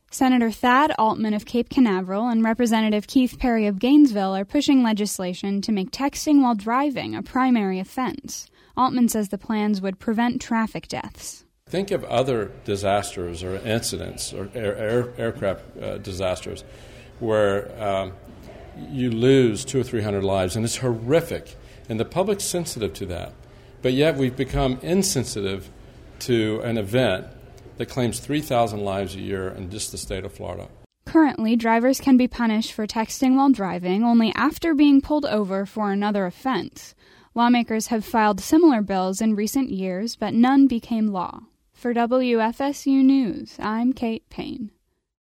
Senator Thad Altman of Cape Canaveral and Representative Keith Perry of Gainesville are pushing legislation to make texting while driving a primary offense. Altman says the plans would prevent traffic deaths. Think of other disasters or incidents or aircraft disasters where you lose 200 or 300 lives, and it's horrific, and the public's sensitive to that. But yet we've become insensitive to an event that claims 3,000 lives a year in just the state of Florida. Currently, drivers can be punished for texting while driving only after being pulled over for another offense. Lawmakers have filed similar bills in recent years, but none became law. For WFSU News, I'm Kate Payne.